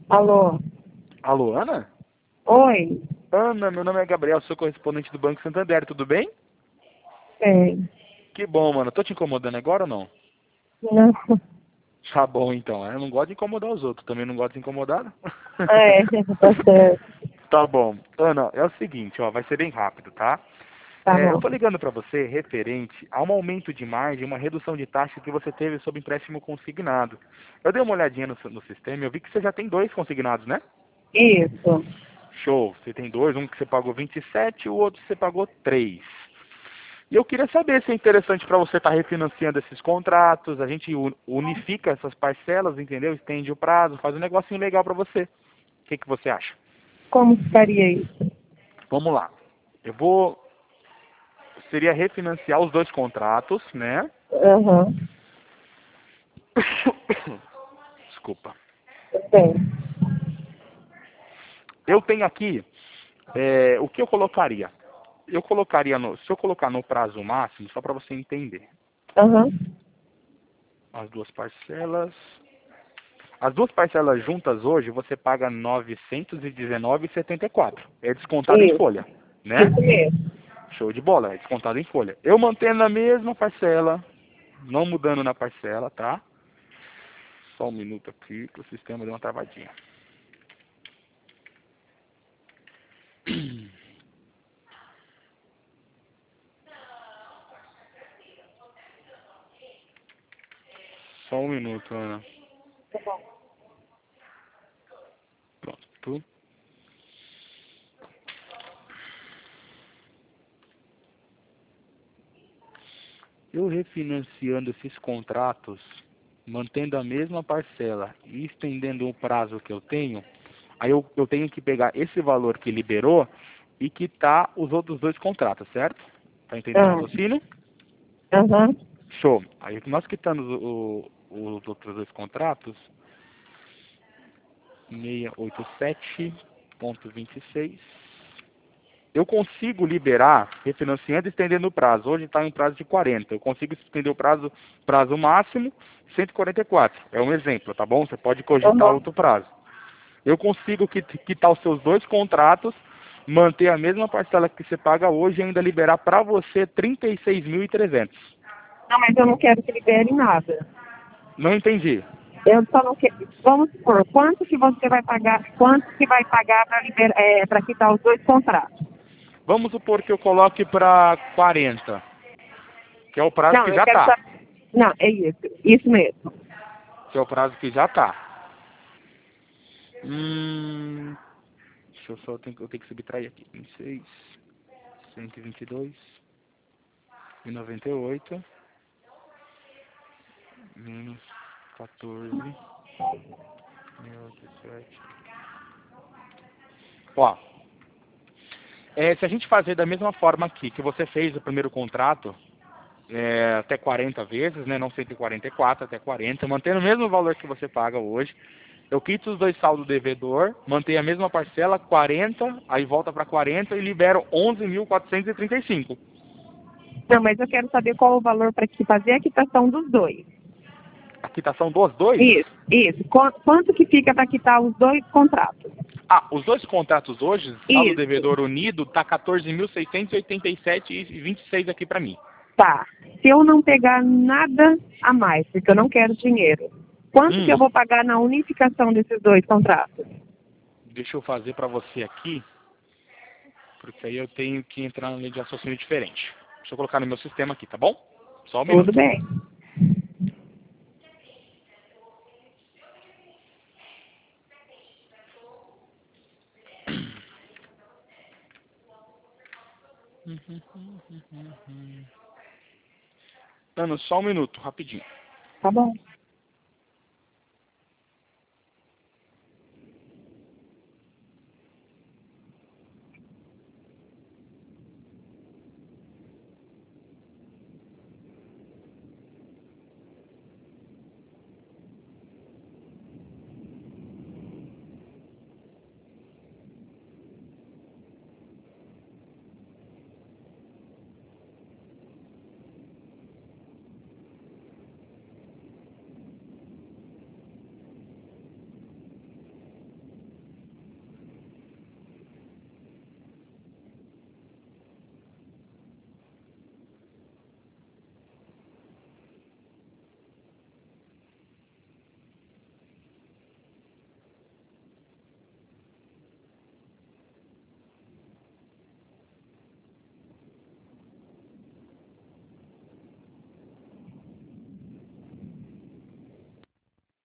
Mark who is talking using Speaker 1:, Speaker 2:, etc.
Speaker 1: Alô?
Speaker 2: Alô, Ana?
Speaker 1: Oi?
Speaker 2: Ana, meu nome é Gabriel, sou correspondente do Banco Santander, tudo bem?
Speaker 1: É.
Speaker 2: Que bom, mano. Tô te incomodando agora ou não?
Speaker 1: Não.
Speaker 2: Tá bom, então. Eu não gosto de incomodar os outros, também não gosto de ser incomodado.
Speaker 1: É, tá certo.
Speaker 2: Tá bom. Ana, é o seguinte, ó, vai ser bem rápido, tá?
Speaker 1: Tá
Speaker 2: Eu
Speaker 1: bom.
Speaker 2: tô ligando pra você referente a um aumento de margem, uma redução de taxa que você teve sobre empréstimo consignado. Eu dei uma olhadinha no sistema e eu vi que você já tem dois consignados, né?
Speaker 1: Isso.
Speaker 2: Show. Você tem dois, um que você pagou 27 e o outro você pagou 3. E eu queria saber se é interessante para você estar refinanciando esses contratos, a gente unifica essas parcelas, entendeu? Estende o prazo, faz um negocinho legal para você. O que você acha?
Speaker 1: Como ficaria isso?
Speaker 2: Vamos lá. Seria refinanciar os dois contratos, né?
Speaker 1: Aham.
Speaker 2: Desculpa.
Speaker 1: Bem.
Speaker 2: Eu tenho aqui, o que eu colocaria? Se eu colocar no prazo máximo, só para você entender,
Speaker 1: Aham.
Speaker 2: as duas parcelas. As duas parcelas juntas hoje você paga R$ 919,74. É descontado em
Speaker 1: Isso.
Speaker 2: folha, né?
Speaker 1: Isso mesmo.
Speaker 2: Show de bola, é descontado em folha. Eu mantendo a mesma parcela, não mudando na parcela, tá? Só um minuto aqui que o sistema deu uma travadinha. Só um minuto, Ana.
Speaker 1: Tá bom.
Speaker 2: Pronto. Eu refinanciando esses contratos, mantendo a mesma parcela e estendendo o prazo que eu tenho, aí eu tenho que pegar esse valor que liberou e quitar os outros dois contratos, certo? Tá entendendo o
Speaker 1: Ah.
Speaker 2: raciocínio?
Speaker 1: Aham.
Speaker 2: Show. Aí nós quitamos os outros dois contratos, 687,26. Eu consigo liberar refinanciando e estendendo o prazo. Hoje está em prazo de 40. Eu consigo estender o prazo máximo 144. É um exemplo, tá bom? Você pode cogitar
Speaker 1: Aham.
Speaker 2: outro prazo. Eu consigo quitar os seus dois contratos, manter a mesma parcela que você paga hoje e ainda liberar para você 36.300.
Speaker 1: Não, mas eu não quero que libere nada.
Speaker 2: Não entendi.
Speaker 1: Eu só não quero. Vamos supor, quanto que você vai pagar, quanto que vai pagar para quitar os dois contratos?
Speaker 2: Vamos supor que eu coloque para 40, que é o prazo
Speaker 1: Não,
Speaker 2: que
Speaker 1: eu
Speaker 2: já
Speaker 1: quero
Speaker 2: está.
Speaker 1: saber. Não, é isso. Isso mesmo.
Speaker 2: Que é o prazo que já está. Deixa eu tenho que subtrair aqui. 26, 122,98 menos 14,087. Ó, se a gente fazer da mesma forma aqui, que você fez o primeiro contrato, até 40 vezes, né, não 144, até 40, mantendo o mesmo valor que você paga hoje, eu quito os dois saldos devedor, mantenho a mesma parcela, 40, aí volta para 40 e libero 11.435.
Speaker 1: Não, mas eu quero saber qual o valor para fazer a quitação dos dois.
Speaker 2: A quitação dos dois?
Speaker 1: Isso, isso. Quanto que fica para quitar os dois contratos?
Speaker 2: Os dois contratos hoje, saldo
Speaker 1: Isso,
Speaker 2: devedor unido, tá 14.687,26 aqui para mim.
Speaker 1: tá. Se eu não pegar nada a mais, porque eu não quero dinheiro, quanto que eu
Speaker 2: Hum,
Speaker 1: vou pagar na unificação desses dois contratos?
Speaker 2: Deixa eu fazer para você aqui, porque aí eu tenho que entrar na lei de raciocínio diferente. Deixa eu colocar no meu sistema aqui, tá bom? Só um
Speaker 1: Tudo
Speaker 2: minuto.
Speaker 1: bem.
Speaker 2: Ana, só um minuto, rapidinho.
Speaker 1: Tá bom.